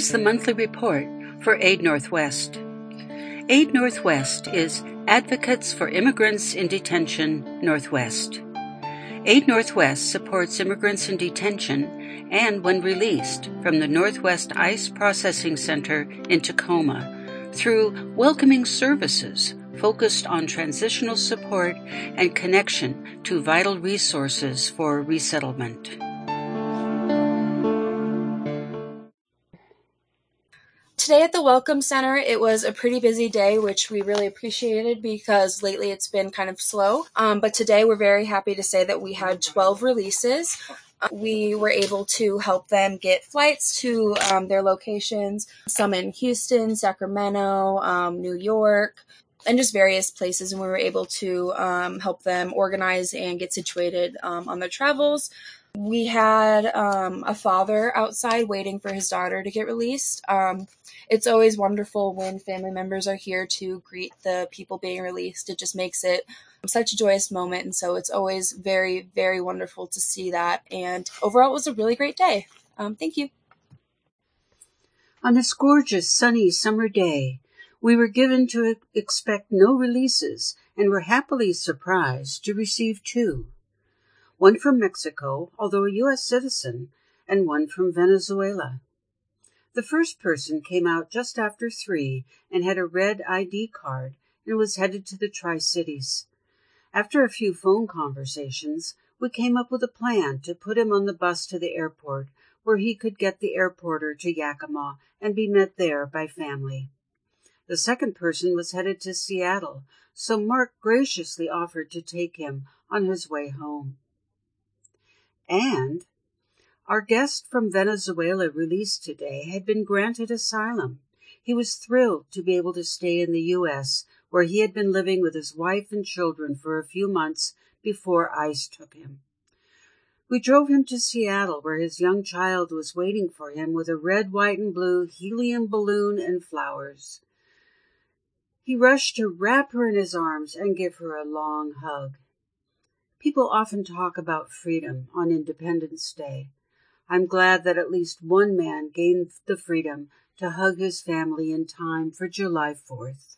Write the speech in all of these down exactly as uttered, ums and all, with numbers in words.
Here's the monthly report for Aid Northwest. Aid Northwest is Advocates for Immigrants in Detention Northwest. Aid Northwest supports immigrants in detention and when released from the Northwest ICE Processing Center in Tacoma through welcoming services focused on transitional support and connection to vital resources for resettlement. Today at the Welcome Center, it was a pretty busy day, which we really appreciated because lately it's been kind of slow. Um, but today we're very happy to say that we had twelve releases. We were able to help them get flights to um, their locations, some in Houston, Sacramento, um, New York, and just various places. And we were able to um, help them organize and get situated um, on their travels. We had um, a father outside waiting for his daughter to get released. Um, it's always wonderful when family members are here to greet the people being released. It just makes it such a joyous moment, and so it's always very, very wonderful to see that. And overall, it was a really great day. Um, thank you. On this gorgeous, sunny summer day, we were given to expect no releases and were happily surprised to receive two. One from Mexico, although a U S citizen, and one from Venezuela. The first person came out just after three and had a red I D card and was headed to the Tri-Cities. After a few phone conversations, we came up with a plan to put him on the bus to the airport, where he could get the airporter to Yakima and be met there by family. The second person was headed to Seattle, so Mark graciously offered to take him on his way home. And our guest from Venezuela released today had been granted asylum. He was thrilled to be able to stay in the U S, where he had been living with his wife and children for a few months before ICE took him. We drove him to Seattle, where his young child was waiting for him with a red, white, and blue helium balloon and flowers. He rushed to wrap her in his arms and give her a long hug. People often talk about freedom on Independence Day. I'm glad that at least one man gained the freedom to hug his family in time for July fourth.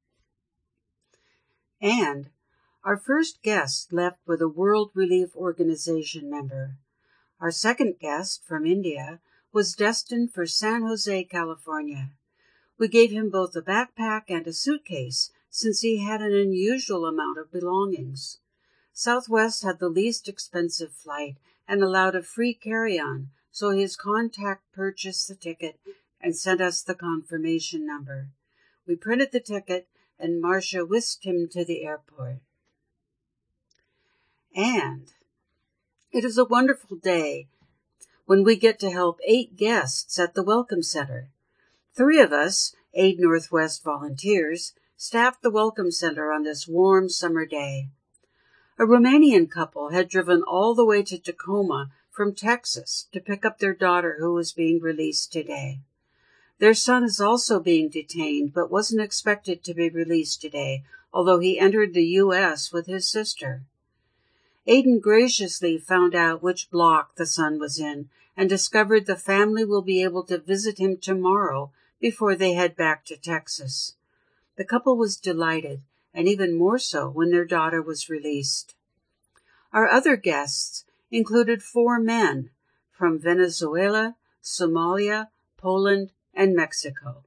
And our first guest left with a World Relief Organization member. Our second guest, from India, was destined for San Jose, California. We gave him both a backpack and a suitcase, since he had an unusual amount of belongings. Southwest had the least expensive flight and allowed a free carry-on, so his contact purchased the ticket and sent us the confirmation number. We printed the ticket, and Marcia whisked him to the airport. And it is a wonderful day when we get to help eight guests at the Welcome Center. Three of us, Aid Northwest volunteers, staffed the Welcome Center on this warm summer day. A Romanian couple had driven all the way to Tacoma from Texas to pick up their daughter who was being released today. Their son is also being detained but wasn't expected to be released today, although he entered the U S with his sister. Aiden graciously found out which block the son was in and discovered the family will be able to visit him tomorrow before they head back to Texas. The couple was delighted, and even more so when their daughter was released. Our other guests included four men from Venezuela, Somalia, Poland, and Mexico.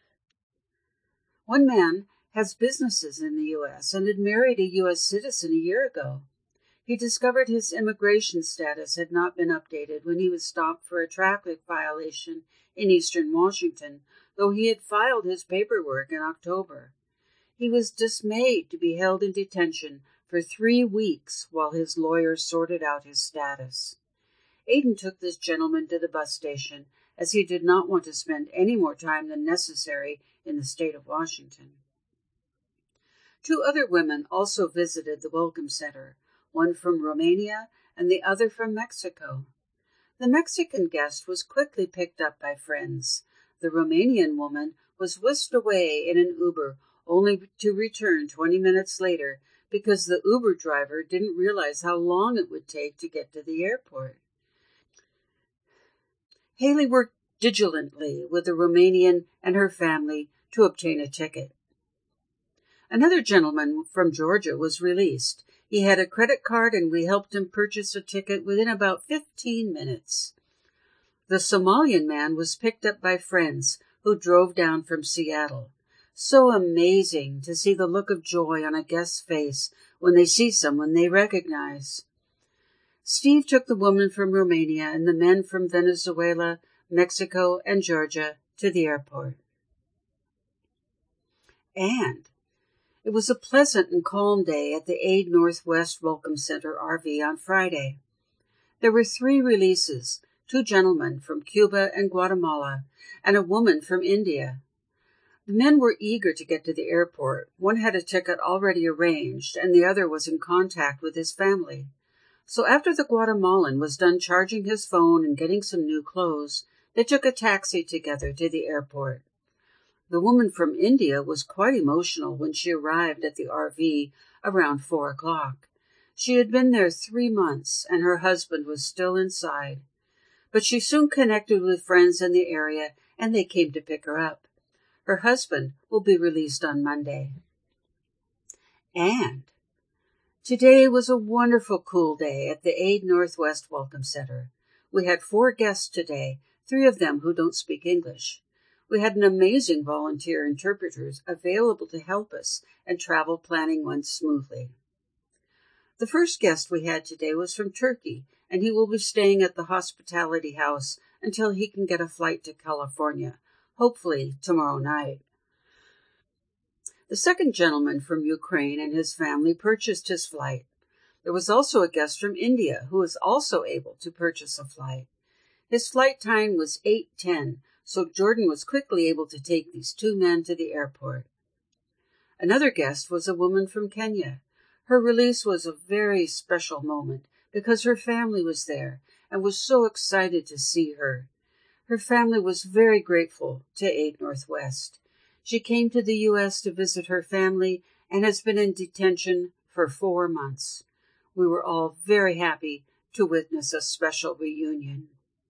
One man has businesses in the U S and had married a U S citizen a year ago. He discovered his immigration status had not been updated when he was stopped for a traffic violation in eastern Washington, though he had filed his paperwork in October. He was dismayed to be held in detention for three weeks while his lawyer sorted out his status. Aiden took this gentleman to the bus station, as he did not want to spend any more time than necessary in the state of Washington. Two other women also visited the Welcome Center, one from Romania and the other from Mexico. The Mexican guest was quickly picked up by friends. The Romanian woman was whisked away in an Uber, only to return twenty minutes later because the Uber driver didn't realize how long it would take to get to the airport. Haley worked diligently with a Romanian and her family to obtain a ticket. Another gentleman from Georgia was released. He had a credit card and we helped him purchase a ticket within about fifteen minutes. The Somalian man was picked up by friends who drove down from Seattle. So amazing to see the look of joy on a guest's face when they see someone they recognize. Steve took the woman from Romania and the men from Venezuela, Mexico, and Georgia to the airport. And it was a pleasant and calm day at the Aid Northwest Welcome Center R V on Friday. There were three releases, two gentlemen from Cuba and Guatemala, and a woman from India. The men were eager to get to the airport. One had a ticket already arranged, and the other was in contact with his family. So after the Guatemalan was done charging his phone and getting some new clothes, they took a taxi together to the airport. The woman from India was quite emotional when she arrived at the R V around four o'clock. She had been there three months, and her husband was still inside. But she soon connected with friends in the area, and they came to pick her up. Her husband will be released on Monday. And today was a wonderful cool day at the Aid Northwest Welcome Center. We had four guests today, three of them who don't speak English. We had an amazing volunteer interpreters available to help us, and travel planning went smoothly. The first guest we had today was from Turkey, and he will be staying at the Hospitality House until he can get a flight to California, hopefully tomorrow night. The second gentleman from Ukraine and his family purchased his flight. There was also a guest from India who was also able to purchase a flight. His flight time was eight ten, so Jordan was quickly able to take these two men to the airport. Another guest was a woman from Kenya. Her release was a very special moment because her family was there and was so excited to see her. Her family was very grateful to Aid Northwest. She came to the U S to visit her family and has been in detention for four months. We were all very happy to witness a special reunion.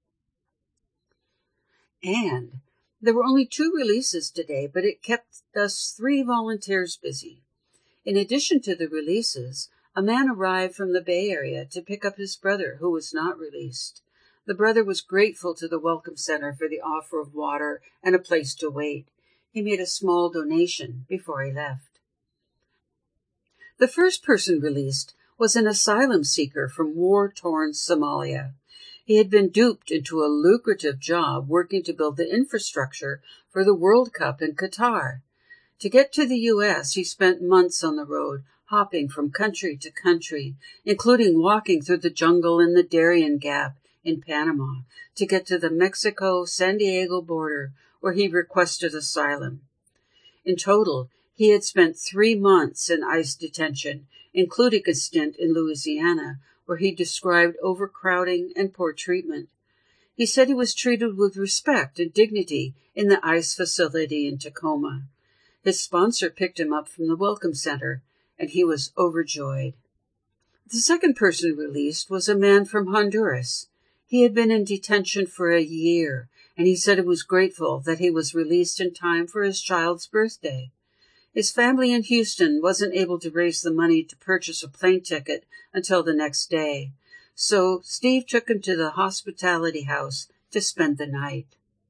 And there were only two releases today, but it kept us three volunteers busy. In addition to the releases, a man arrived from the Bay Area to pick up his brother, who was not released. The brother was grateful to the Welcome Center for the offer of water and a place to wait. He made a small donation before he left. The first person released was an asylum seeker from war-torn Somalia. He had been duped into a lucrative job working to build the infrastructure for the World Cup in Qatar. To get to the U S, he spent months on the road, hopping from country to country, including walking through the jungle in the Darien Gap in Panama to get to the Mexico-San Diego border, where he requested asylum. In total, he had spent three months in ICE detention, including a stint in Louisiana, where he described overcrowding and poor treatment. He said he was treated with respect and dignity in the ICE facility in Tacoma. His sponsor picked him up from the Welcome Center, and he was overjoyed. The second person released was a man from Honduras. He had been in detention for a year, and he said he was grateful that he was released in time for his child's birthday. His family in Houston wasn't able to raise the money to purchase a plane ticket until the next day, so Steve took him to the Hospitality House to spend the night.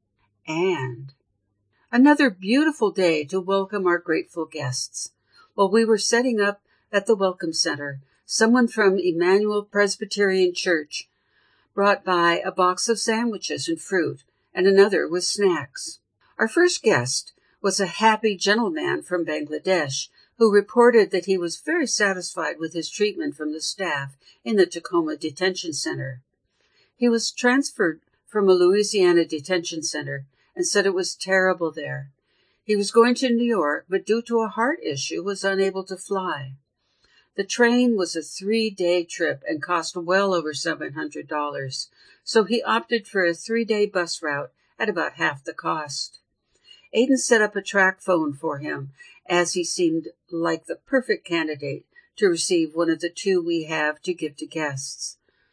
And another beautiful day to welcome our grateful guests. While we were setting up at the Welcome Center, someone from Emmanuel Presbyterian Church brought by a box of sandwiches and fruit, and another with snacks. Our first guest was a happy gentleman from Bangladesh who reported that he was very satisfied with his treatment from the staff in the Tacoma Detention Center. He was transferred from a Louisiana detention center and said it was terrible there. He was going to New York, but due to a heart issue was unable to fly. The train was a three-day trip and cost well over seven hundred dollars, so he opted for a three-day bus route at about half the cost. Aiden set up a track phone for him, as he seemed like the perfect candidate to receive one of the two we have to give to guests.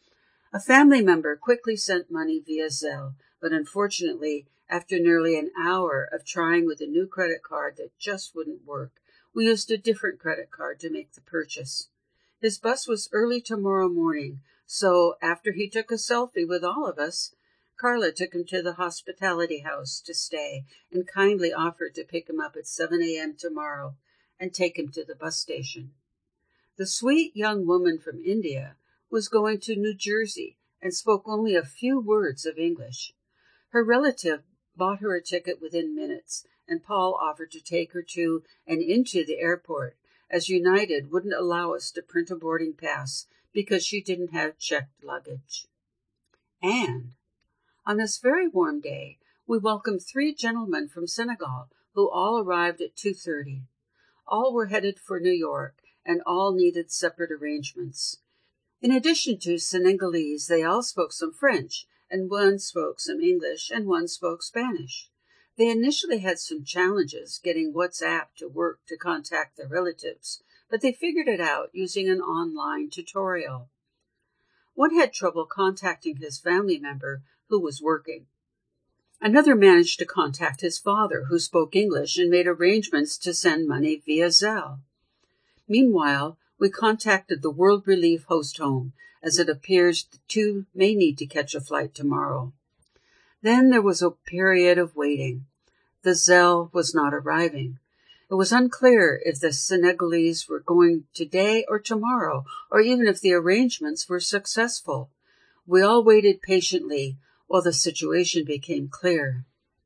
A family member quickly sent money via Zelle, but unfortunately, after nearly an hour of trying with a new credit card that just wouldn't work, we used a different credit card to make the purchase. His bus was early tomorrow morning, so after he took a selfie with all of us, Carla took him to the hospitality house to stay and kindly offered to pick him up at seven a.m. tomorrow and take him to the bus station. The sweet young woman from India was going to New Jersey and spoke only a few words of English. Her relative bought her a ticket within minutes, and Paul offered to take her to and into the airport, as United wouldn't allow us to print a boarding pass because she didn't have checked luggage. And on this very warm day, we welcomed three gentlemen from Senegal who all arrived at two thirty. All were headed for New York, and all needed separate arrangements. In addition to Senegalese, they all spoke some French, and one spoke some English, and one spoke Spanish. They initially had some challenges getting WhatsApp to work to contact their relatives, but they figured it out using an online tutorial. One had trouble contacting his family member who was working. Another managed to contact his father, who spoke English, and made arrangements to send money via Zelle. Meanwhile, we contacted the World Relief host home, as it appears the two may need to catch a flight tomorrow. Then there was a period of waiting. The Zelle was not arriving. It was unclear if the Senegalese were going today or tomorrow, or even if the arrangements were successful. We all waited patiently while the situation became clear.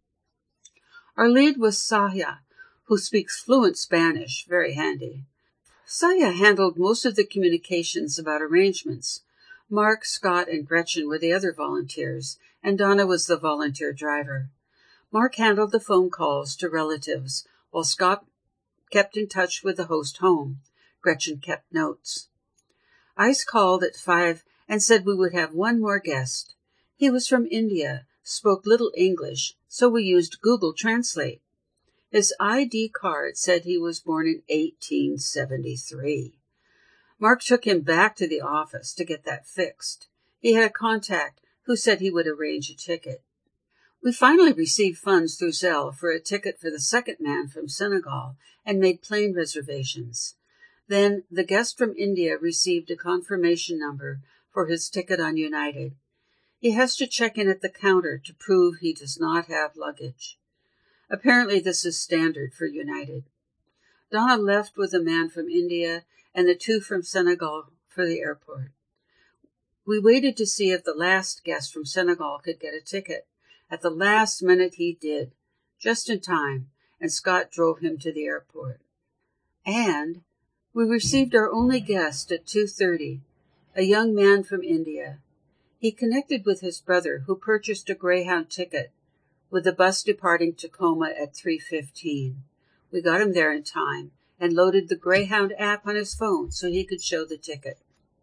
Our lead was Saya, who speaks fluent Spanish, very handy. Saya handled most of the communications about arrangements. Mark, Scott, and Gretchen were the other volunteers, and Donna was the volunteer driver. Mark handled the phone calls to relatives, while Scott kept in touch with the host home. Gretchen kept notes. Ice called at five and said we would have one more guest. He was from India, spoke little English, so we used Google Translate. His I D card said he was born in eighteen seventy-three. Mark took him back to the office to get that fixed. He had a contact who said he would arrange a ticket. We finally received funds through Zelle for a ticket for the second man from Senegal and made plane reservations. Then the guest from India received a confirmation number for his ticket on United. He has to check in at the counter to prove he does not have luggage. Apparently this is standard for United. Donna left with a man from India and the two from Senegal for the airport. We waited to see if the last guest from Senegal could get a ticket. At the last minute he did, just in time, and Scott drove him to the airport. And we received our only guest at two thirty, a young man from India. He connected with his brother, who purchased a Greyhound ticket, with the bus departing Tacoma at three fifteen. We got him there in time and loaded the Greyhound app on his phone so he could show the ticket.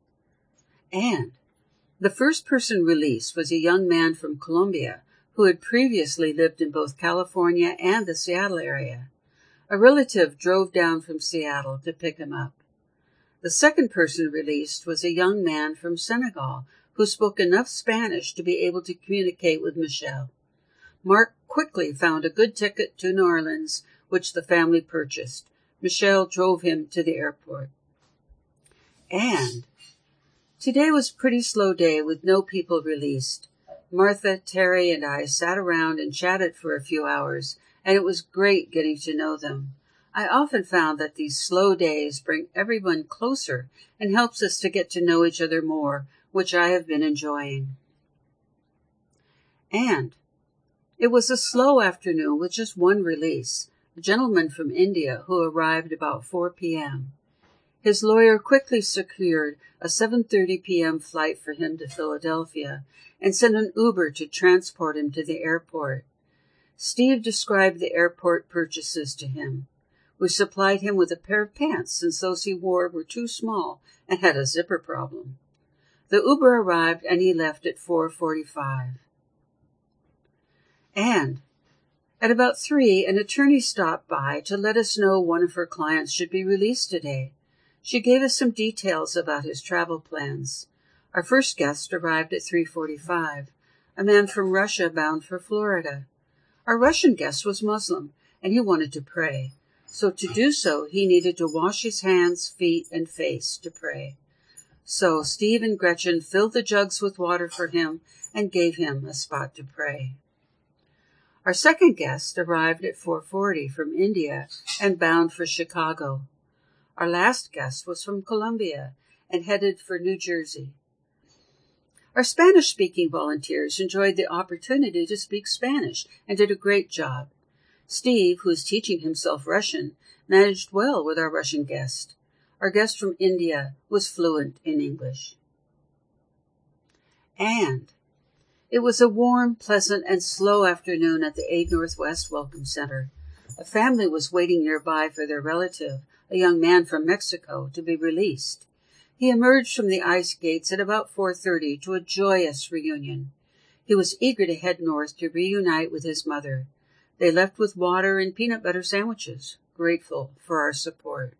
And the first person released was a young man from Colombia who had previously lived in both California and the Seattle area. A relative drove down from Seattle to pick him up. The second person released was a young man from Senegal who spoke enough Spanish to be able to communicate with Michelle. Mark quickly found a good ticket to New Orleans, which the family purchased. Michelle drove him to the airport. And today was a pretty slow day with no people released. Martha, Terry, and I sat around and chatted for a few hours, and it was great getting to know them. I often found that these slow days bring everyone closer and helps us to get to know each other more, which I have been enjoying. And it was a slow afternoon with just one release, a gentleman from India who arrived about four p.m. His lawyer quickly secured a seven thirty p.m. flight for him to Philadelphia and sent an Uber to transport him to the airport. Steve described the airport purchases to him. We supplied him with a pair of pants since those he wore were too small and had a zipper problem. The Uber arrived and he left at four forty-five. And at about three, an attorney stopped by to let us know one of her clients should be released today. She gave us some details about his travel plans. Our first guest arrived at three forty-five, a man from Russia bound for Florida. Our Russian guest was Muslim, and he wanted to pray. So to do so, he needed to wash his hands, feet, and face to pray. So Steve and Gretchen filled the jugs with water for him and gave him a spot to pray. Our second guest arrived at four forty from India and bound for Chicago. Our last guest was from Colombia and headed for New Jersey. Our Spanish-speaking volunteers enjoyed the opportunity to speak Spanish and did a great job. Steve, who is teaching himself Russian, managed well with our Russian guest. Our guest from India was fluent in English. And it was a warm, pleasant, and slow afternoon at the Aid Northwest Welcome Center. A family was waiting nearby for their relative, a young man from Mexico, to be released. He emerged from the ice gates at about four thirty to a joyous reunion. He was eager to head north to reunite with his mother. They left with water and peanut butter sandwiches, grateful for our support.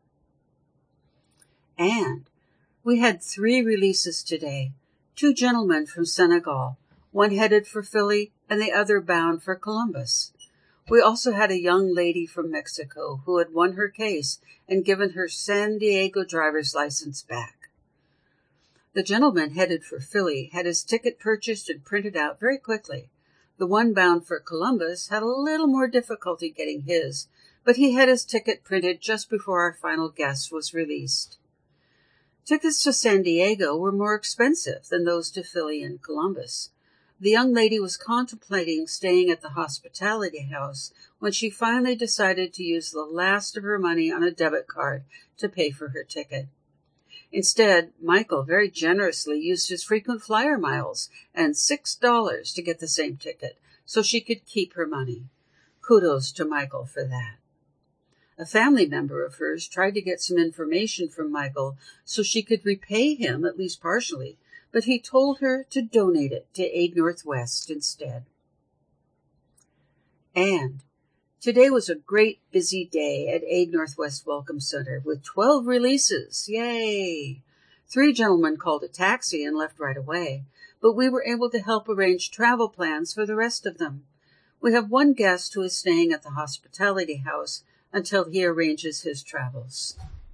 And we had three releases today, two gentlemen from Senegal, one headed for Philly and the other bound for Columbus. We also had a young lady from Mexico who had won her case and given her San Diego driver's license back. The gentleman headed for Philly had his ticket purchased and printed out very quickly. The one bound for Columbus had a little more difficulty getting his, but he had his ticket printed just before our final guest was released. Tickets to San Diego were more expensive than those to Philly and Columbus. The young lady was contemplating staying at the hospitality house when she finally decided to use the last of her money on a debit card to pay for her ticket. Instead, Michael very generously used his frequent flyer miles and six dollars to get the same ticket so she could keep her money. Kudos to Michael for that. A family member of hers tried to get some information from Michael so she could repay him, at least partially, but he told her to donate it to Aid Northwest instead. And today was a great busy day at Aid Northwest Welcome Center with twelve releases. Yay! Three gentlemen called a taxi and left right away, but we were able to help arrange travel plans for the rest of them. We have one guest who is staying at the hospitality house until he arranges his travels.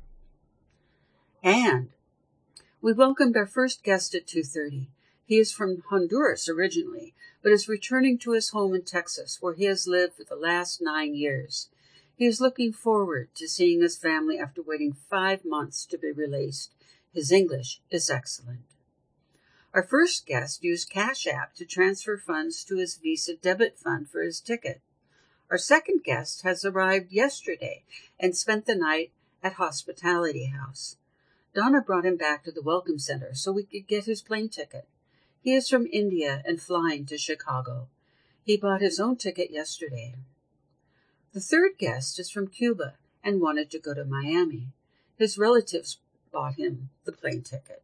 And we welcomed our first guest at two thirty. He is from Honduras originally, but is returning to his home in Texas, where he has lived for the last nine years. He is looking forward to seeing his family after waiting five months to be released. His English is excellent. Our first guest used Cash App to transfer funds to his Visa debit fund for his ticket. Our second guest has arrived yesterday and spent the night at Hospitality House. Donna brought him back to the Welcome Center so we could get his plane ticket. He is from India and flying to Chicago. He bought his own ticket yesterday. The third guest is from Cuba and wanted to go to Miami. His relatives bought him the plane ticket.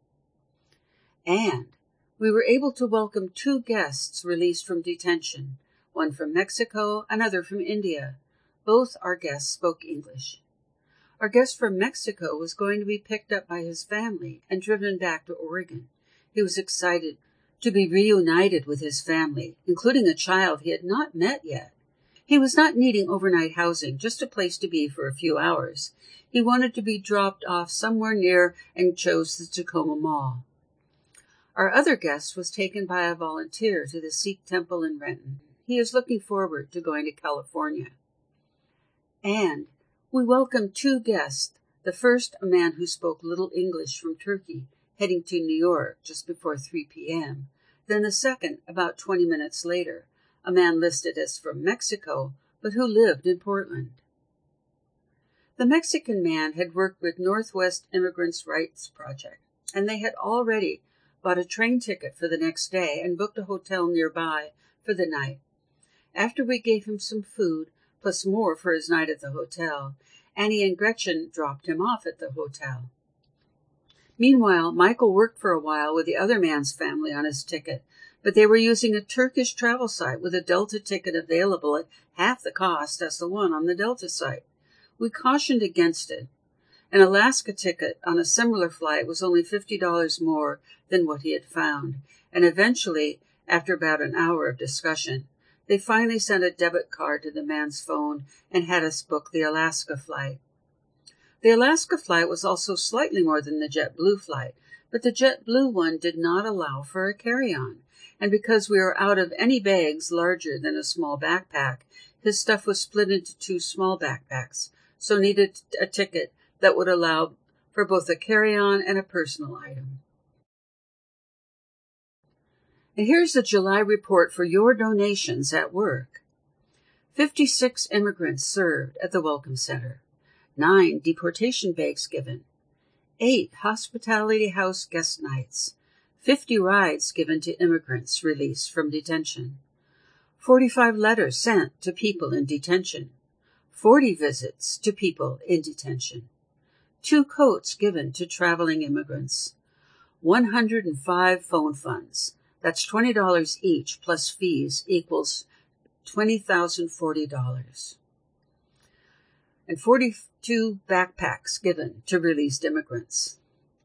And we were able to welcome two guests released from detention, one from Mexico, another from India. Both our guests spoke English. Our guest from Mexico was going to be picked up by his family and driven back to Oregon. He was excited to be reunited with his family, including a child he had not met yet. He was not needing overnight housing, just a place to be for a few hours. He wanted to be dropped off somewhere near and chose the Tacoma Mall. Our other guest was taken by a volunteer to the Sikh temple in Renton. He is looking forward to going to California. And we welcomed two guests. The first, a man who spoke little English from Turkey, heading to New York just before three p.m. Then the second, about twenty minutes later, a man listed as from Mexico, but who lived in Portland. The Mexican man had worked with Northwest Immigrants' Rights Project, and they had already bought a train ticket for the next day and booked a hotel nearby for the night. After we gave him some food, plus more for his night at the hotel, Annie and Gretchen dropped him off at the hotel. Meanwhile, Michael worked for a while with the other man's family on his ticket, but they were using a Turkish travel site with a Delta ticket available at half the cost as the one on the Delta site. We cautioned against it. An Alaska ticket on a similar flight was only fifty dollars more than what he had found, and eventually, after about an hour of discussion, they finally sent a debit card to the man's phone and had us book the Alaska flight. The Alaska flight was also slightly more than the JetBlue flight, but the JetBlue one did not allow for a carry-on, and because we were out of any bags larger than a small backpack, his stuff was split into two small backpacks, so needed a ticket that would allow for both a carry-on and a personal item. And here's the July report for your donations at work. fifty-six immigrants served at the Welcome Center. Nine deportation bags given. Eight hospitality house guest nights. Fifty rides given to immigrants released from detention. Forty-five letters sent to people in detention. Forty visits to people in detention. Two coats given to traveling immigrants. One hundred five phone funds. That's twenty dollars each plus fees equals twenty thousand forty dollars. And forty-two backpacks given to released immigrants.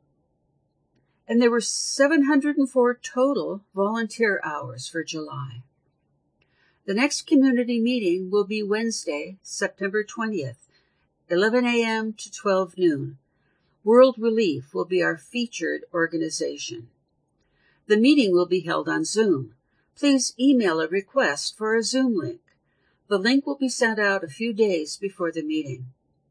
And there were seven hundred four total volunteer hours for July. The next community meeting will be Wednesday, September twentieth, eleven a.m. to twelve noon. World Relief will be our featured organization. The meeting will be held on Zoom. Please email a request for a Zoom link. The link will be sent out a few days before the meeting.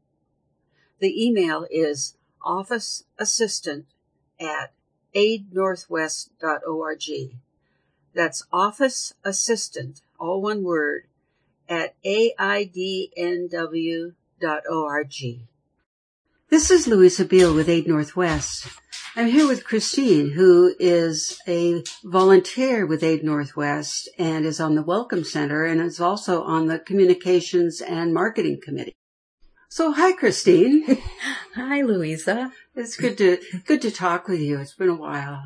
The email is officeassistant at aidnorthwest dot org. That's officeassistant, all one word, at A I D N W dot org. This is Louisa Beal with Aid Northwest. I'm here with Christine, who is a volunteer with Aid Northwest and is on the Welcome Center and is also on the Communications and Marketing Committee. So, hi, Christine. Hi, Louisa. It's good to good to talk with you. It's been a while.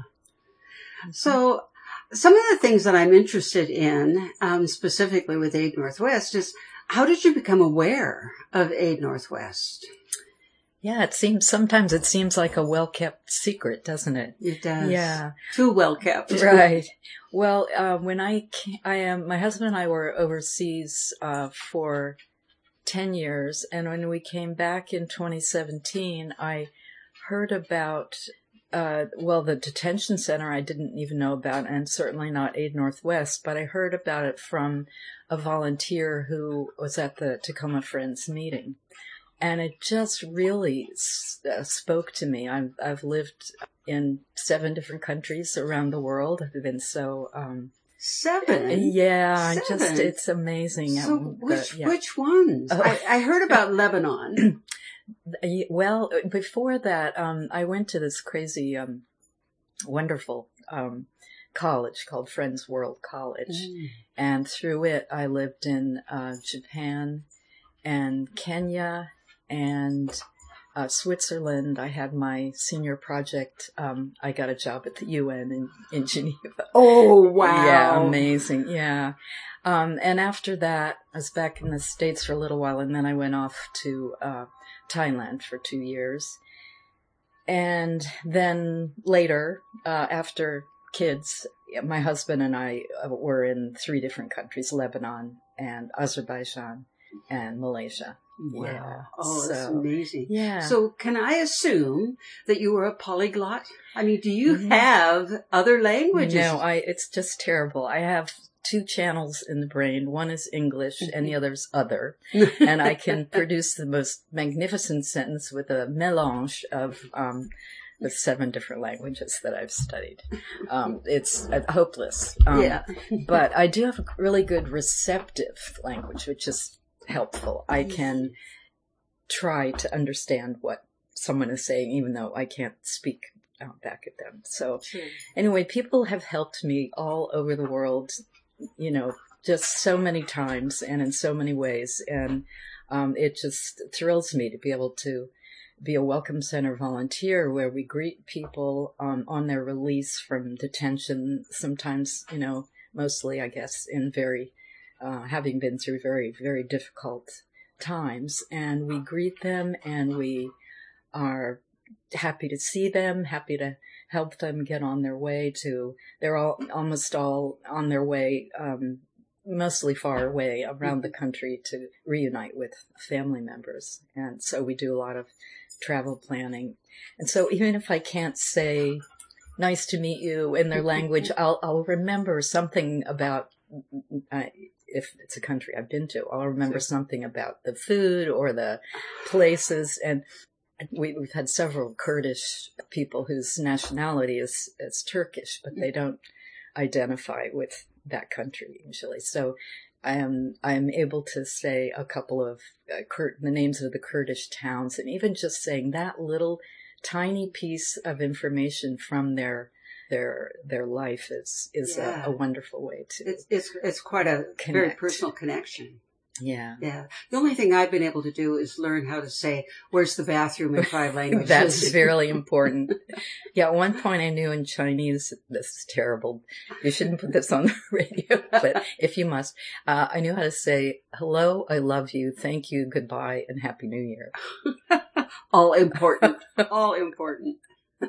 So, some of the things that I'm interested in, um, specifically with Aid Northwest, is how did you become aware of Aid Northwest? Yeah, it seems sometimes it seems like a well-kept secret, doesn't it? It does. Yeah, too well kept. Right. Well, uh, when I came, I am my husband and I were overseas uh, for ten years, and when we came back in twenty seventeen, I heard about uh, well the detention center. I didn't even know about, and certainly not Aid Northwest, but I heard about it from a volunteer who was at the Tacoma Friends meeting. And it just really uh, spoke to me. I've, I've lived in seven different countries around the world. I've been so... Um, seven? Yeah, seven. I just, it's amazing. So um, which, the, yeah. which ones? Oh. I, I heard about Lebanon. Well, before that, um, I went to this crazy, um, wonderful um, college called Friends World College. Mm. And through it, I lived in uh, Japan and Kenya and uh, Switzerland. I had my senior project. Um, I got a job at the U N in, in Geneva. Oh, wow. Yeah, amazing. Yeah. Um, and after that, I was back in the States for a little while, and then I went off to uh, Thailand for two years. And then later, uh, after kids, my husband and I were in three different countries, Lebanon and Azerbaijan and Malaysia. Wow. Yeah. Oh, so, that's amazing. Yeah. So can I assume that you were a polyglot? I mean, do you mm-hmm. have other languages? No, I, it's just terrible. I have two channels in the brain. One is English and the other's other. And I can produce the most magnificent sentence with a mélange of, um, the seven different languages that I've studied. Um, it's uh, hopeless. Um, yeah. But I do have a really good receptive language, which is helpful. I can try to understand what someone is saying, even though I can't speak uh, back at them. So sure. Anyway, people have helped me all over the world, you know, just so many times and in so many ways. And um, it just thrills me to be able to be a Welcome Center volunteer where we greet people um, on their release from detention, sometimes, you know, mostly, I guess, in very Uh, having been through very, very difficult times. And we greet them and we are happy to see them, happy to help them get on their way to, they're all almost all on their way, um, mostly far away around the country to reunite with family members. And so we do a lot of travel planning. And so even if I can't say nice to meet you in their language, I'll, I'll remember something about, uh, if it's a country I've been to, I'll remember something about the food or the places. And we, we've had several Kurdish people whose nationality is, is Turkish, but they don't identify with that country usually. So I am, I am able to say a couple of uh, Kur- the names of the Kurdish towns, and even just saying that little tiny piece of information from their their their life is is Yeah. a, a wonderful way to It's it's it's quite a connect. very personal connection. Yeah. Yeah. The only thing I've been able to do is learn how to say, "Where's the bathroom?" in five languages. That's very important. Yeah, at one point I knew in Chinese, this is terrible. You shouldn't put this on the radio, but if you must, uh, I knew how to say, hello, I love you, thank you, goodbye, and Happy New Year. All important. All important.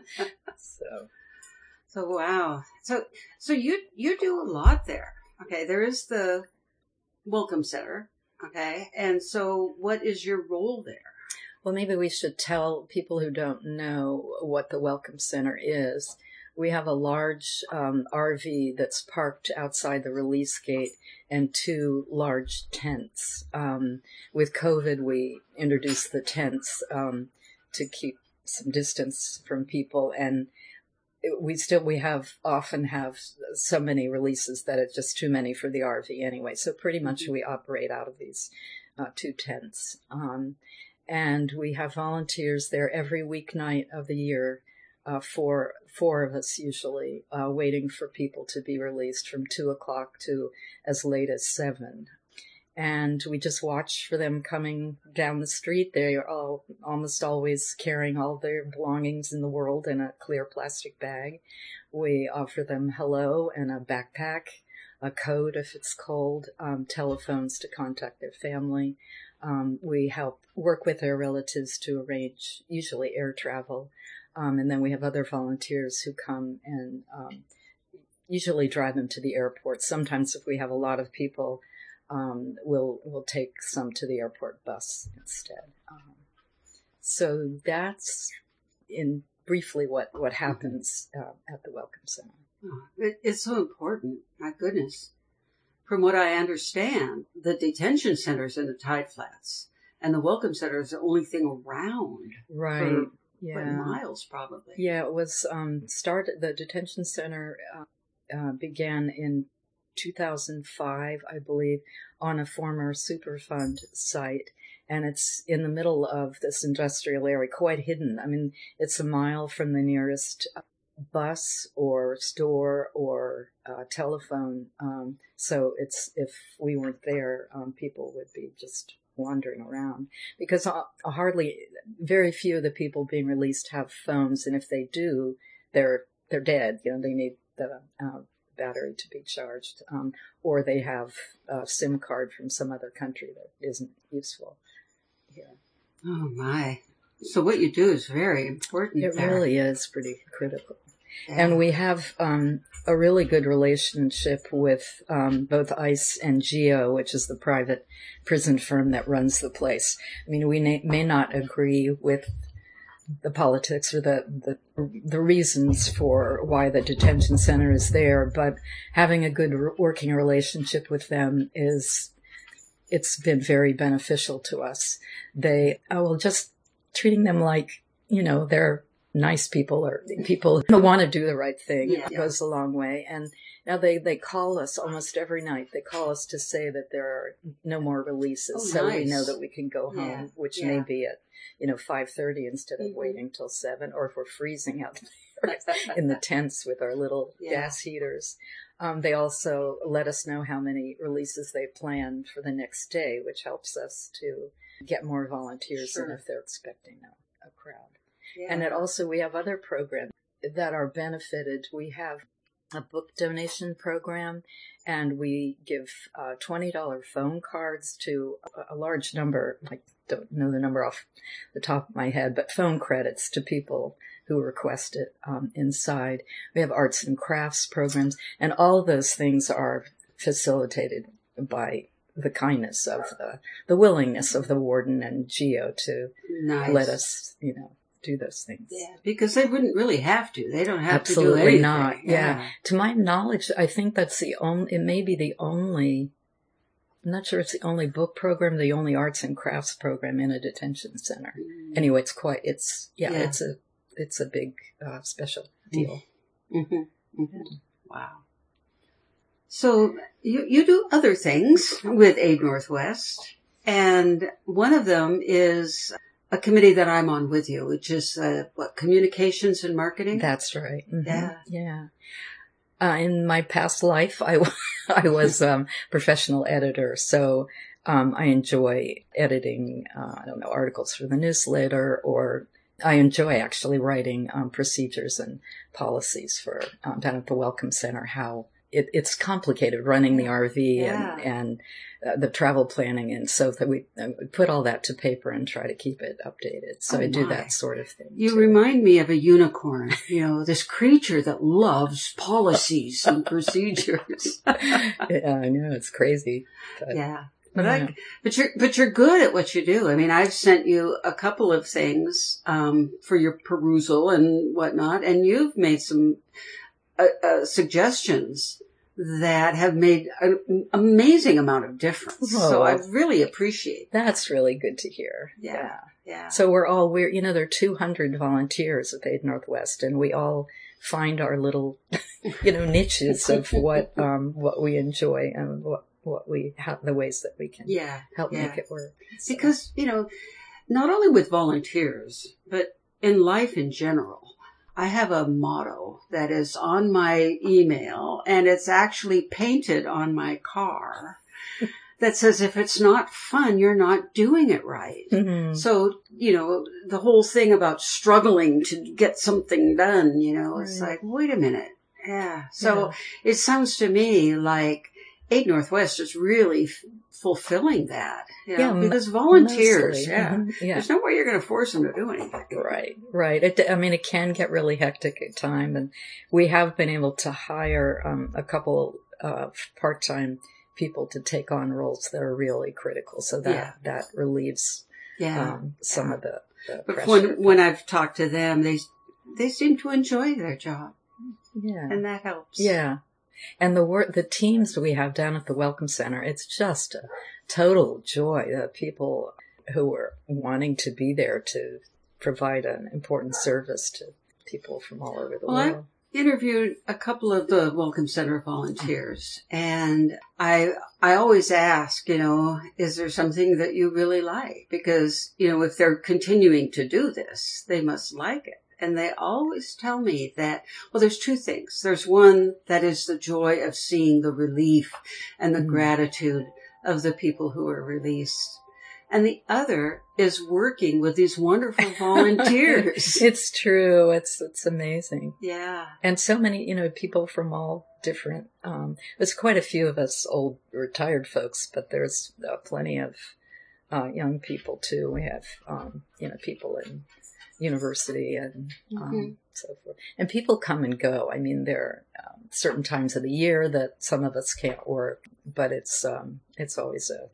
So, So wow. So so you you do a lot there. Okay, there is the Welcome Center. Okay, and so what is your role there? well, maybe we should tell people who don't know what the Welcome Center is. We have a large um, R V that's parked outside the release gate and two large tents. Um, with COVID, we introduced the tents um, to keep some distance from people, and it, we still we have often have so many releases that it's just too many for the R V anyway. So pretty much Mm-hmm. we operate out of these uh, two tents, um, and we have volunteers there every weeknight of the year. Uh, four, four of us usually, uh, waiting for people to be released from two o'clock to as late as seven. And we just watch for them coming down the street. They are all almost always carrying all their belongings in the world in a clear plastic bag. We offer them hello and a backpack, a coat if it's cold, um, telephones to contact their family. Um, we help work with their relatives to arrange usually air travel. Um, and then we have other volunteers who come and um, usually drive them to the airport. Sometimes if we have a lot of people, um, we'll we'll take some to the airport bus instead. Um, so that's in briefly what, what happens uh, at the Welcome Center. Oh, it, it's so important. My goodness. From what I understand, the detention center's in the Tide Flats, and the Welcome Center is the only thing around. Right. For, yeah. what, miles probably. Yeah, it was um, started, the detention center uh, uh, began in two thousand five, I believe, on a former Superfund site. And it's in the middle of this industrial area, quite hidden. I mean, it's a mile from the nearest bus or store or uh, telephone. Um, so it's, if we weren't there, um, people would be just wandering around, because uh, hardly, very few of the people being released have phones, and if they do, they're they're dead. You know, they need the uh, battery to be charged, um, or they have a SIM card from some other country that isn't useful here. Oh my! So what you do is very important. It there. really is pretty critical. Yeah. And we have um, a really good relationship with um, both ICE and GEO, which is the private prison firm that runs the place. I mean, we may, may not agree with the politics or the, the the reasons for why the detention center is there, but having a good working relationship with them is, it's been very beneficial to us. They, oh, well, just treating them like, you know, they're nice people or people who want to do the right thing. Yeah. It goes a long way. And now they, they call us almost every night. They call us to say that there are no more releases. Oh, so we nice. know that we can go home, Yeah. which Yeah. may be at, you know, five thirty instead of Mhm. waiting till seven, or if we're freezing out there in the tents with our little Yeah. gas heaters. Um, they also let us know how many releases they planned for the next day, which helps us to get more volunteers Sure. in if they're expecting a, a crowd. Yeah. And it also, we have other programs that are benefited. We have a book donation program, and we give uh, twenty dollars phone cards to a, a large number, I don't know the number off the top of my head, but phone credits to people who request it um, inside. We have arts and crafts programs, and all those things are facilitated by the kindness of the, the willingness of the warden and Geo to nice. let us, you know, do those things. Yeah, because they wouldn't really have to. They don't have Absolutely to do anything. not. Yeah. yeah. To my knowledge, I think that's the only, it may be the only, I'm not sure it's the only book program, the only arts and crafts program in a detention center. Mm. Anyway, it's quite, it's, yeah, yeah, it's a, it's a big, uh, special deal. Mm-hmm. Mm-hmm. Wow. So you, you do other things with Aid Northwest, and one of them is a committee that I'm on with you, which is uh, what, communications and marketing? That's right. Mm-hmm. Yeah. Yeah. Uh, in my past life, I, I was um professional editor, so um, I enjoy editing, uh, I don't know, articles for the newsletter, or I enjoy actually writing um, procedures and policies for um, down at the Welcome Center, how It, it's complicated running the R V yeah. and, and uh, the travel planning, and so that we, uh, we put all that to paper and try to keep it updated. So oh I do my. that sort of thing. You too. remind me of a unicorn, you know, this creature that loves policies and procedures. Yeah, I know, it's crazy. But, yeah. But I, but you're, but you're good at what you do. I mean, I've sent you a couple of things, um, for your perusal and whatnot, and you've made some Uh, uh, suggestions that have made an amazing amount of difference. Oh, so I really appreciate that. That's really good to hear. Yeah, yeah. yeah. So we're all, we're, you know, there are two hundred volunteers at Aid Northwest, and we all find our little, you know, niches of what, um, what we enjoy and what, what we have, the ways that we can yeah, help yeah. make it work. So. Because, you know, not only with volunteers, but in life in general, I have a motto that is on my email, and it's actually painted on my car, that says, if it's not fun, you're not doing it right. Mm-hmm. So, you know, the whole thing about struggling to get something done, you know, right. It's like, wait a minute. Yeah. So yeah. It sounds to me like Aid Northwest is really f- fulfilling that. You know, yeah, because volunteers, mostly. yeah, mm-hmm. yeah, there's no way you're going to force them to do anything. Right, right. It, I mean, it can get really hectic at times, and we have been able to hire um, a couple of part-time people to take on roles that are really critical, so that yeah. that relieves yeah. um, some yeah. of the, the but pressure. When when I've talked to them, they they seem to enjoy their job. Yeah, and that helps. Yeah. And the work, the teams we have down at the Welcome Center, it's just a total joy. The people who are wanting to be there to provide an important service to people from all over the well, world. I interviewed a couple of the Welcome Center volunteers, and I I always ask, you know, is there something that you really like? Because, you know, if they're continuing to do this, they must like it. And they always tell me that, well, there's two things. There's one that is the joy of seeing the relief and the mm. gratitude of the people who are released. And the other is working with these wonderful volunteers. It's true. It's, it's amazing. Yeah. And so many, you know, people from all different, um, there's quite a few of us old retired folks, but there's uh, plenty of, uh, young people too. We have, um, you know, people in university and um, mm-hmm. so forth. And people come and go. I mean, there are um, certain times of the year that some of us can't work, but it's um, it's always a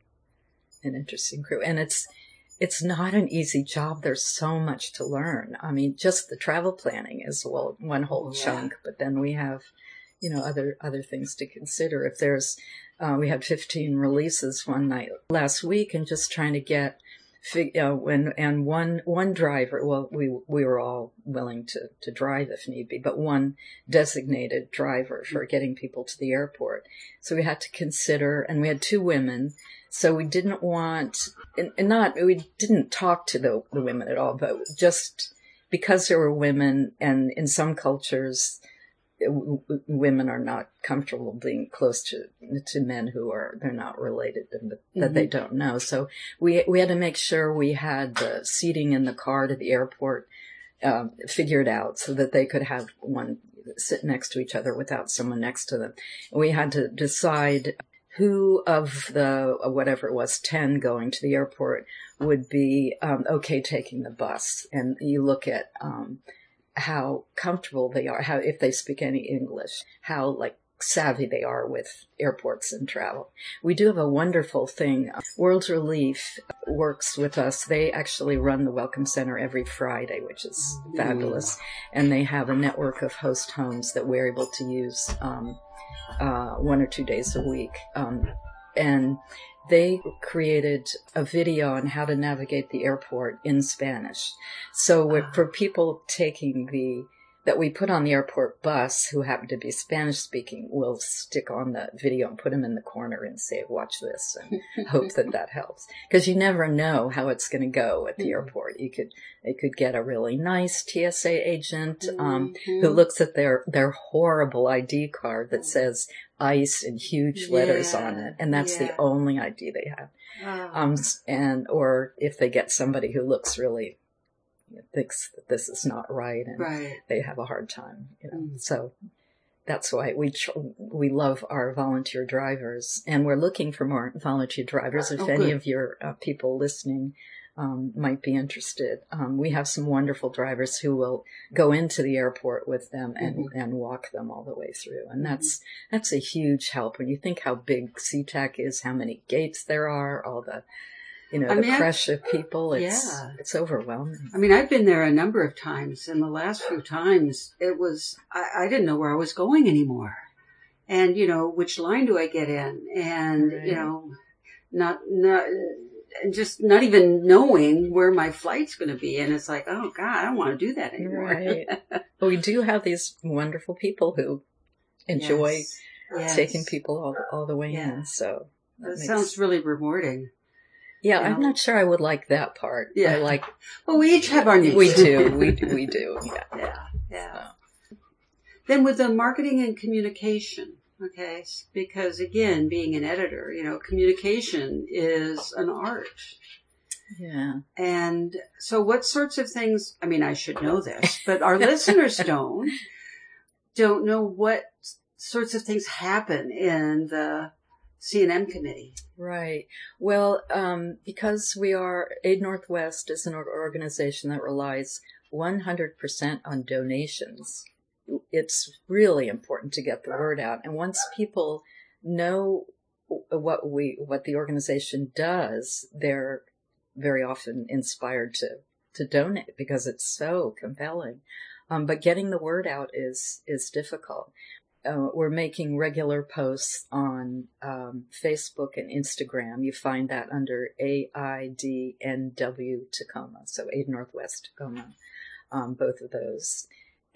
an interesting crew. And it's it's not an easy job. There's so much to learn. I mean, just the travel planning is well one whole yeah. chunk, but then we have, you know, other other things to consider. If there's, uh, we had fifteen releases one night last week, and just trying to get Fig, uh, when and one one driver. Well, we we were all willing to to drive if need be, but one designated driver for getting people to the airport. So we had to consider, and we had two women. So we didn't want, and, and not we didn't talk to the the women at all, but just because there were women, and in some cultures, w- w- women are not comfortable being close to to men who are they're not related and that mm-hmm. they don't know. So we we had to make sure we had the seating in the car to the airport um, figured out so that they could have one sit next to each other without someone next to them. We had to decide who of the, whatever it was, ten going to the airport would be um, okay taking the bus. And you look at um, how comfortable they are, how if they speak any English, how like savvy they are with airports and travel. We do have a wonderful thing. World Relief works with us. They actually run the Welcome Center every Friday, which is mm. fabulous. And they have a network of host homes that we're able to use um, uh, one or two days a week. Um, and they created a video on how to navigate the airport in Spanish. So for people taking the that we put on the airport bus who happen to be Spanish speaking, we'll stick on the video and put them in the corner and say, watch this, and hope that that helps. Because you never know how it's going to go at the airport. You could, they could get a really nice T S A agent, um, mm-hmm. who looks at their, their horrible I D card that says ICE in huge letters yeah. on it. And that's yeah. the only I D they have. Oh. Um, and, or if they get somebody who looks really, thinks that this is not right, and right. they have a hard time, you know. Mm. So that's why we ch- we love our volunteer drivers, and we're looking for more volunteer drivers. If oh, any good. of your uh, people listening um, might be interested, um, we have some wonderful drivers who will go into the airport with them and, mm-hmm. and walk them all the way through, and that's mm-hmm. that's a huge help when you think how big SeaTac is, how many gates there are, all the You know, I the mean, crush I've, of people, it's, yeah. it's overwhelming. I mean, I've been there a number of times, and the last few times it was, I, I didn't know where I was going anymore. And, you know, which line do I get in? And, right. you know, not, not, just not even knowing where my flight's going to be. And it's like, oh God, I don't want to do that anymore. Right. But we do have these wonderful people who enjoy yes. Yes. taking people all, all the way yeah. in. So that, that makes... sounds really rewarding. Yeah, you know? I'm not sure I would like that part. Yeah. I like. Well, we each have our needs. We do. We we do. Yeah. Yeah. Yeah. So. Then with the marketing and communication, okay, because again, being an editor, you know, communication is an art. Yeah. And so what sorts of things, I mean, I should know this, but our listeners don't, don't know what sorts of things happen in the C and M committee. Right. Well, um, because we are, Aid Northwest is an organization that relies one hundred percent on donations. It's really important to get the word out. And once people know what we, what the organization does, they're very often inspired to, to donate because it's so compelling. Um, but getting the word out is, is difficult. Uh, we're making regular posts on um, Facebook and Instagram. You find that under A I D N W Tacoma, so Aid Northwest Tacoma, um, both of those.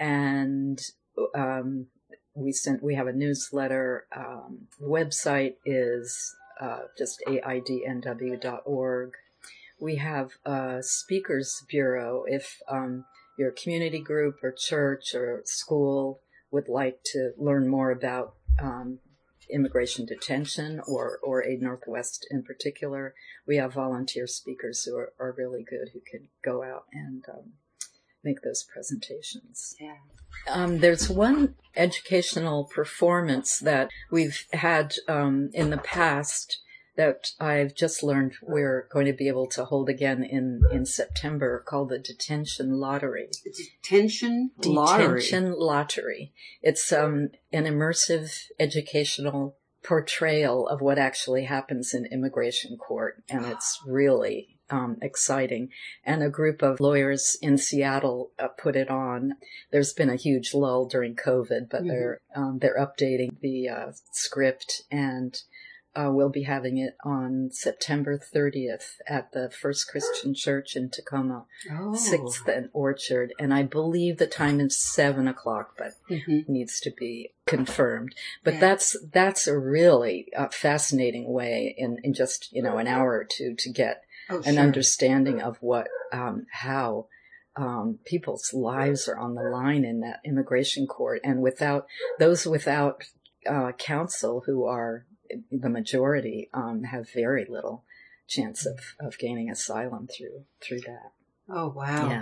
And um, we sent. We have a newsletter. Um, website is uh, just A I D N W dot org. We have a speakers bureau. If um, your community group or church or school would like to learn more about um, immigration detention or, or Aid Northwest in particular, we have volunteer speakers who are, are really good, who can go out and um, make those presentations. Yeah. Um, there's one educational performance that we've had um, in the past that I've just learned we're going to be able to hold again in, in September, called the Detention Lottery. Detention Lottery? Detention Lottery. It's um, an immersive educational portrayal of what actually happens in immigration court, and it's really um, exciting. And a group of lawyers in Seattle uh, put it on. There's been a huge lull during COVID, but mm-hmm. they're um, they're updating the uh, script, and Uh, we'll be having it on September thirtieth at the First Christian Church in Tacoma, oh. sixth and Orchard. And I believe the time is seven o'clock, but mm-hmm. needs to be confirmed. But yeah. that's that's a really uh, fascinating way in, in just, you know, an hour or two to get oh, an sure. understanding of what, um, how um, people's lives are on the line in that immigration court. And without those without uh, counsel who are the majority um, have very little chance of, of gaining asylum through through that. Oh, wow. Yeah.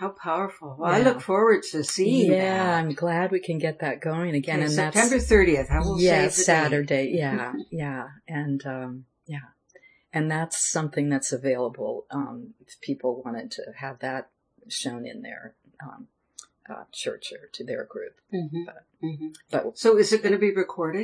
How powerful. Well, yeah. I look forward to seeing yeah, that. Yeah, I'm glad we can get that going again. Okay, and September that's, thirtieth. I will yeah, save the Saturday. date. Yeah, yeah. And, um, yeah. And that's something that's available, um, if people wanted to have that shown in their, um, uh, church or to their group. Mm-hmm. But, mm-hmm. but, so is it going to be recorded?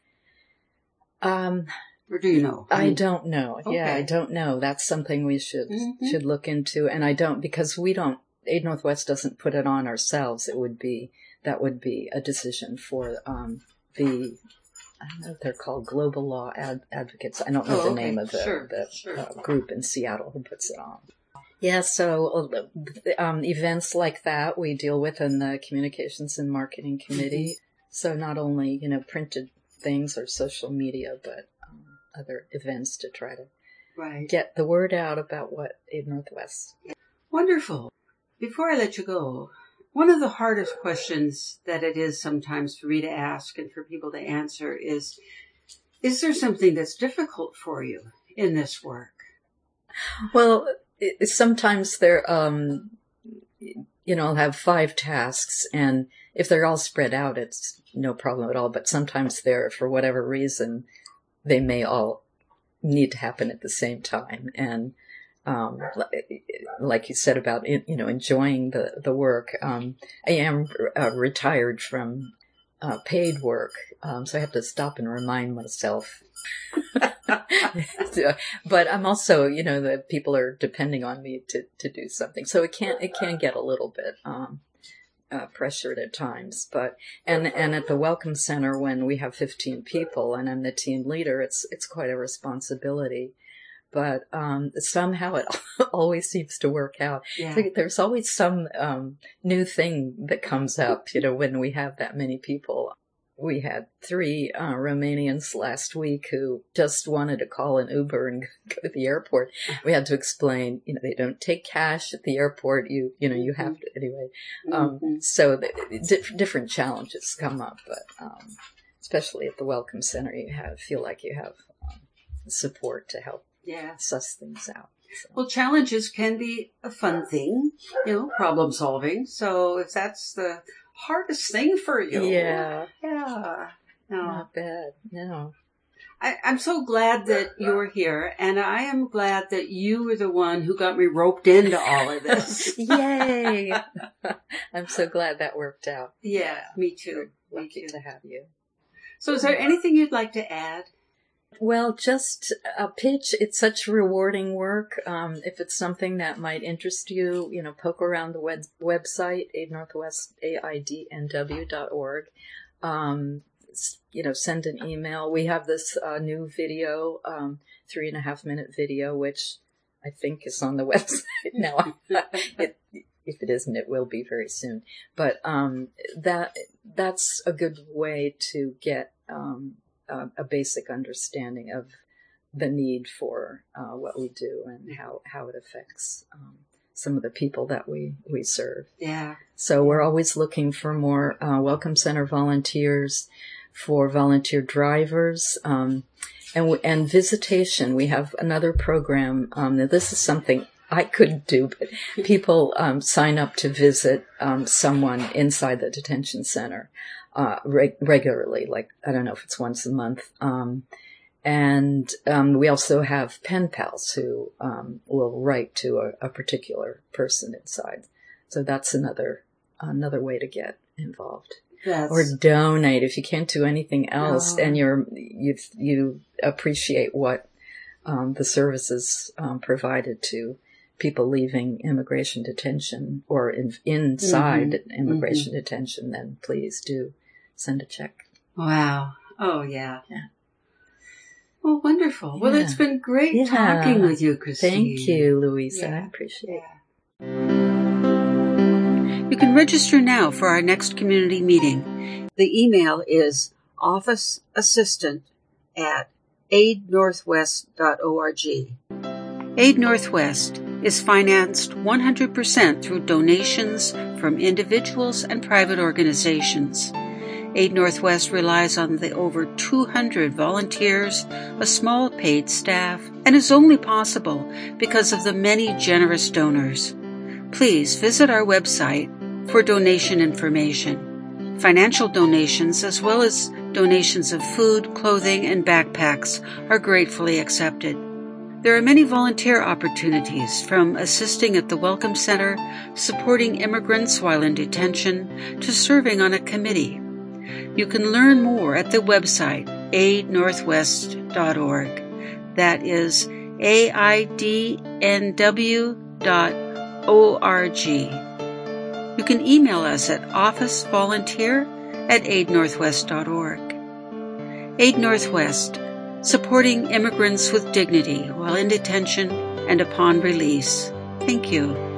Um, Or do you know? I don't know. Okay. Yeah, I don't know. That's something we should mm-hmm. should look into. And I don't, because we don't, Aid Northwest doesn't put it on ourselves. It would be, that would be a decision for um, the, I don't know if they're called Global Law Ad- Advocates. I don't know oh, the okay. name of the, sure. the Sure. Uh, group in Seattle who puts it on. Yeah, so um, events like that we deal with in the Communications and Marketing Committee. Mm-hmm. So not only, you know, printed things or social media, but um, other events to try to right. get the word out about what Aid Northwest. Wonderful. Before I let you go, one of the hardest questions that it is sometimes for me to ask and for people to answer is, is there something that's difficult for you in this work? Well, it, sometimes there, um, you know, I'll have five tasks, and if they're all spread out, it's no problem at all. But sometimes they're, for whatever reason, they may all need to happen at the same time. And um, like you said about, you know, enjoying the, the work, um, I am uh, retired from uh, paid work, um, so I have to stop and remind myself. But I'm also, you know, the people are depending on me to, to do something. So it can, it can get a little bit, um, uh, pressured at times, but, and, and at the Welcome Center, when we have fifteen people and I'm the team leader, it's, it's quite a responsibility, but, um, somehow it always seems to work out. Yeah. There's always some, um, new thing that comes up, you know, when we have that many people. We had three uh, Romanians last week who just wanted to call an Uber and go to the airport. We had to explain, you know, they don't take cash at the airport. You, you know, you have to anyway. Um, mm-hmm. So the, di- different challenges come up, but um, especially at the Welcome Center, you have feel like you have um, support to help yeah. suss things out. So. Well, challenges can be a fun thing, you know, problem solving. So if that's the hardest thing for you. Yeah. Yeah. No. Not bad. No. I, I'm so glad that you're here, and I am glad that you were the one who got me roped into all of this. Yay! I'm so glad that worked out. Yeah, me too. We're lucky me too. to have you. So is there anything you'd like to add? Well, just a pitch. It's such rewarding work. Um, if it's something that might interest you, you know, poke around the web- website, Aid Northwest, A I D N W dot org. Um, you know, send an email. We have this uh, new video, um, three and a half minute video, which I think is on the website now. it, if it isn't, it will be very soon. But um, that that's a good way to get um, Uh, a basic understanding of the need for uh, what we do and how, how it affects um, some of the people that we, we serve. Yeah. So we're always looking for more uh, Welcome Center volunteers, for volunteer drivers, um, and w- and visitation. We have another program. Um, now this is something I couldn't do, but people um, sign up to visit um, someone inside the detention center. Uh, reg- regularly, like, I don't know if it's once a month. Um, and, um, we also have pen pals who, um, will write to a, a particular person inside. So that's another, another way to get involved. That's... Or donate if you can't do anything else Oh. and you're, you, you appreciate what, um, the services, um, provided to people leaving immigration detention or in, inside Mm-hmm. immigration Mm-hmm. detention, then please do send a check. Wow. Oh, yeah. Yeah. Well, wonderful. Yeah. Well, it's been great Yeah. talking with you, Christine. Thank you, Louisa. Yeah. I appreciate Yeah. it. You can register now for our next community meeting. The email is officeassistant at aid northwest dot org. Aid Northwest is financed one hundred percent through donations from individuals and private organizations. Aid Northwest relies on the over two hundred volunteers, a small paid staff, and is only possible because of the many generous donors. Please visit our website for donation information. Financial donations as well as donations of food, clothing, and backpacks are gratefully accepted. There are many volunteer opportunities, from assisting at the Welcome Center, supporting immigrants while in detention, to serving on a committee. You can learn more at the website aid northwest dot org. That is A I D N W dot O R G. You can email us at officevolunteer at aid northwest dot org. Aid Northwest, supporting immigrants with dignity while in detention and upon release. Thank you.